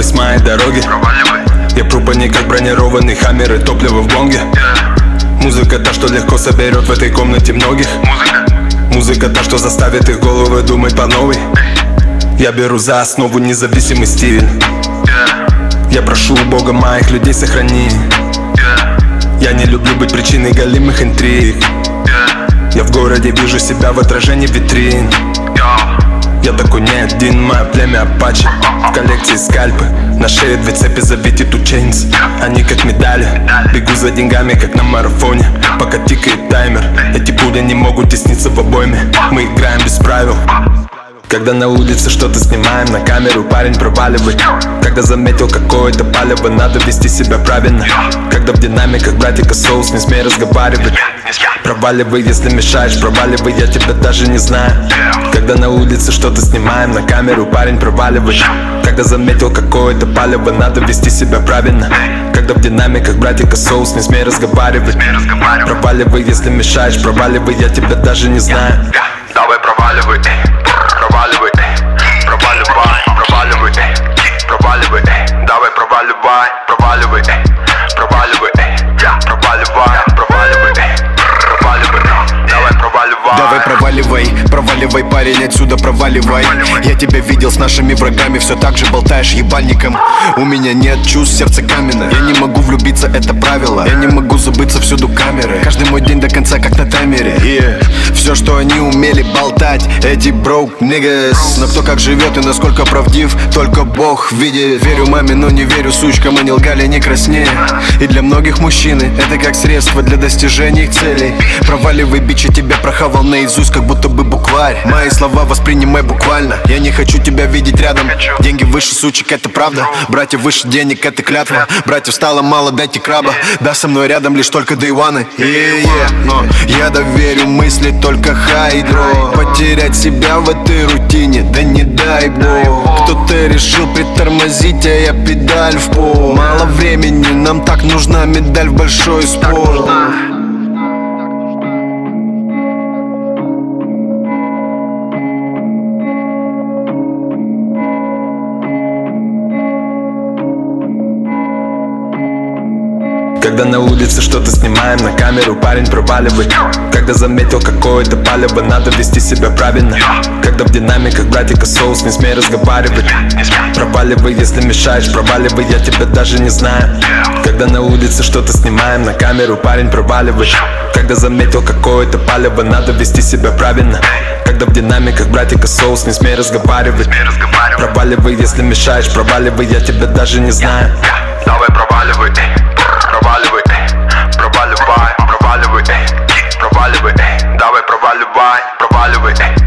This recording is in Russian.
проваливай с моей дороги. Я пру по ней как бронированный хаммер и топливо в бонге. Музыка та, что легко соберет в этой комнате многих. Музыка та, что заставит их головы думать по новой. Я беру за основу независимый стиль. Я прошу у Бога моих людей сохрани. Я не люблю быть причиной галимых интриг. Я в городе вижу себя в отражении витрин. Я такой не один, мое племя апачи. В коллекции скальпы, на шее 2 цепи забиты two chains. Они как медали, бегу за деньгами, как на марафоне. Пока тикает таймер, эти пули не могут тесниться в обойме. Мы играем без правил. Когда на улице что-то снимаем на камеру, парень проваливает. Когда заметил какое-то палево, надо вести себя правильно. Когда в динамиках братика соус, не смей разговаривать. Проваливай, если мешаешь, проваливай, я тебя даже не знаю. Когда на улице что-то снимаем на камеру, парень проваливает. Когда заметил какое-то палево, надо вести себя правильно. Когда в динамиках братика соус, не смей разговаривать. Проваливай, если мешаешь, проваливай, я тебя даже не знаю. Давай проваливай, проваливай, проваливай, проваливай, проваливай, давай проваливай, проваливай, проваливай, проваливай, проваливай, проваливай, давай проваливай. Давай проваливай, проваливай, парень, отсюда проваливай. Я тебя видел с нашими врагами, все так же болтаешь ебальником. У меня нет чувств, сердце каменное. Я не могу влюбиться, это правило. Я не могу забыться, всюду камеры. Каждый мой день до конца как на таймере. Все, что они умели болтать, эти broke niggas. Но кто как живет и насколько правдив, только Бог видит. Верю маме, но не верю сучкам, они лгали не краснее. И для многих мужчины это как средство для достижения их целей. Проваливай, бичи, тебя прохавал наизусть, как будто бы букварь. Мои слова воспринимай буквально. Я не хочу тебя видеть рядом. Деньги выше сучек, это правда. Братья выше денег, это клятва. Братьев стало мало, дайте краба. Да, со мной рядом лишь только дейваны. Но я доверю мысли только хайдро. Потерять себя в этой рутине, да не дай бог. Кто-то решил притормозить, а я педаль в пол. Мало времени, нам так нужна медаль в большой спорт. Когда на улице что-то снимаем на камеру, парень проваливает. Когда заметил какое-то палево, надо вести себя правильно. Когда в динамиках братика соус, не смей разговаривать. Проваливай, если мешаешь, проваливай, я тебя даже не знаю. Когда на улице что-то снимаем на камеру, парень проваливает. Когда заметил какое-то палево, надо вести себя правильно. Когда в динамиках братика соус, не смей разговаривать. Проваливай, если мешаешь, проваливай, я тебя даже не знаю. Давай проваливай, проваливай, проваливай, проваливай, проваливай, давай проваливай, проваливай.